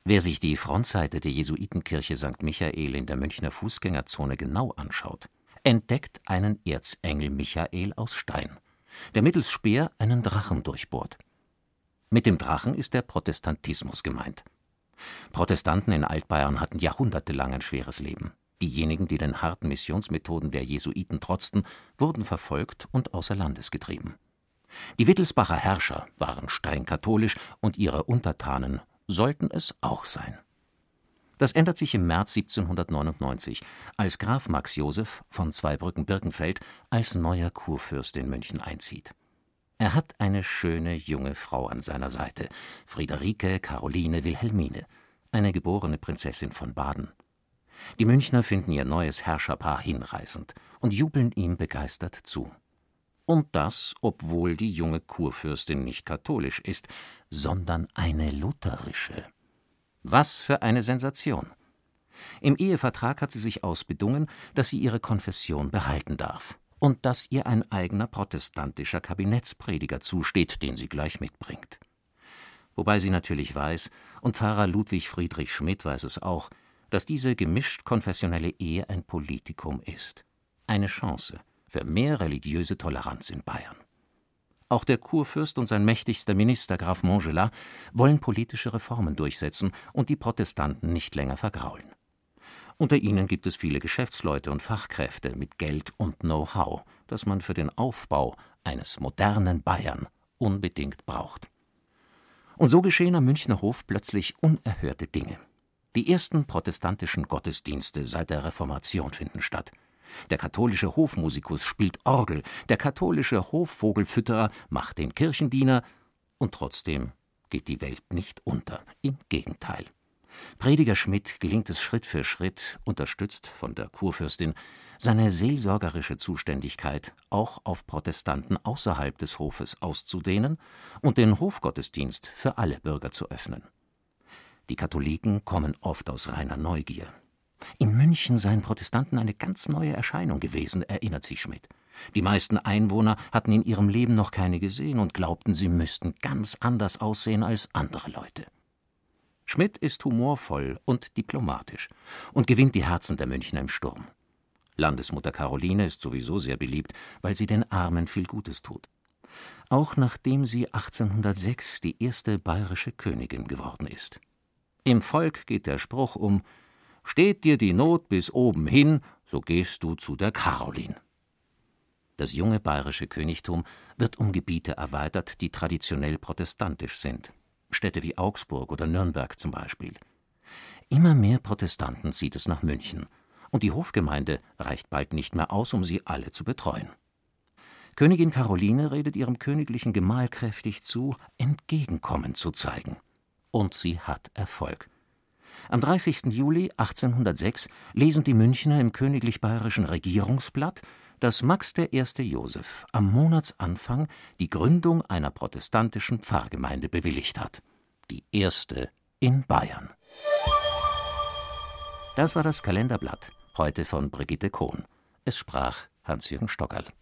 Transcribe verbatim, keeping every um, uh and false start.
Wer sich die Frontseite der Jesuitenkirche Sankt Michael in der Münchner Fußgängerzone genau anschaut, entdeckt einen Erzengel Michael aus Stein, der mittels Speer einen Drachen durchbohrt. Mit dem Drachen ist der Protestantismus gemeint. Protestanten in Altbayern hatten jahrhundertelang ein schweres Leben. Diejenigen, die den harten Missionsmethoden der Jesuiten trotzten, wurden verfolgt und außer Landes getrieben. Die Wittelsbacher Herrscher waren steinkatholisch und ihre Untertanen sollten es auch sein. Das ändert sich im März siebzehnhundertneunundneunzig, als Graf Max Joseph von Zweibrücken-Birkenfeld als neuer Kurfürst in München einzieht. Er hat eine schöne junge Frau an seiner Seite, Friederike Caroline Wilhelmine, eine geborene Prinzessin von Baden. Die Münchner finden ihr neues Herrscherpaar hinreißend und jubeln ihm begeistert zu. Und das, obwohl die junge Kurfürstin nicht katholisch ist, sondern eine lutherische. Was für eine Sensation! Im Ehevertrag hat sie sich ausbedungen, dass sie ihre Konfession behalten darf und dass ihr ein eigener protestantischer Kabinettsprediger zusteht, den sie gleich mitbringt. Wobei sie natürlich weiß, und Pfarrer Ludwig Friedrich Schmidt weiß es auch, dass diese gemischt-konfessionelle Ehe ein Politikum ist. Eine Chance für mehr religiöse Toleranz in Bayern. Auch der Kurfürst und sein mächtigster Minister Graf Montgelas wollen politische Reformen durchsetzen und die Protestanten nicht länger vergraulen. Unter ihnen gibt es viele Geschäftsleute und Fachkräfte mit Geld und Know-how, das man für den Aufbau eines modernen Bayern unbedingt braucht. Und so geschehen am Münchner Hof plötzlich unerhörte Dinge. Die ersten protestantischen Gottesdienste seit der Reformation finden statt. Der katholische Hofmusikus spielt Orgel, der katholische Hofvogelfütterer macht den Kirchendiener, und trotzdem geht die Welt nicht unter. Im Gegenteil. Prediger Schmidt gelingt es Schritt für Schritt, unterstützt von der Kurfürstin, seine seelsorgerische Zuständigkeit auch auf Protestanten außerhalb des Hofes auszudehnen und den Hofgottesdienst für alle Bürger zu öffnen. Die Katholiken kommen oft aus reiner Neugier. In München seien Protestanten eine ganz neue Erscheinung gewesen, erinnert sich Schmidt. Die meisten Einwohner hatten in ihrem Leben noch keine gesehen und glaubten, sie müssten ganz anders aussehen als andere Leute. Schmidt ist humorvoll und diplomatisch und gewinnt die Herzen der Münchner im Sturm. Landesmutter Caroline ist sowieso sehr beliebt, weil sie den Armen viel Gutes tut. Auch nachdem sie achtzehnhundertsechs die erste bayerische Königin geworden ist. Im Volk geht der Spruch um: Steht dir die Not bis oben hin, so gehst du zu der Karolin. Das junge bayerische Königtum wird um Gebiete erweitert, die traditionell protestantisch sind. Städte wie Augsburg oder Nürnberg zum Beispiel. Immer mehr Protestanten zieht es nach München, und die Hofgemeinde reicht bald nicht mehr aus, um sie alle zu betreuen. Königin Caroline redet ihrem königlichen Gemahl kräftig zu, Entgegenkommen zu zeigen. Und sie hat Erfolg. Am dreißigsten Juli achtzehnhundertsechs lesen die Münchner im Königlich Bayerischen Regierungsblatt, dass Max der Erste Joseph am Monatsanfang die Gründung einer protestantischen Pfarrgemeinde bewilligt hat. Die erste in Bayern. Das war das Kalenderblatt, heute von Brigitte Kohn. Es sprach Hans-Jürgen Stockerl.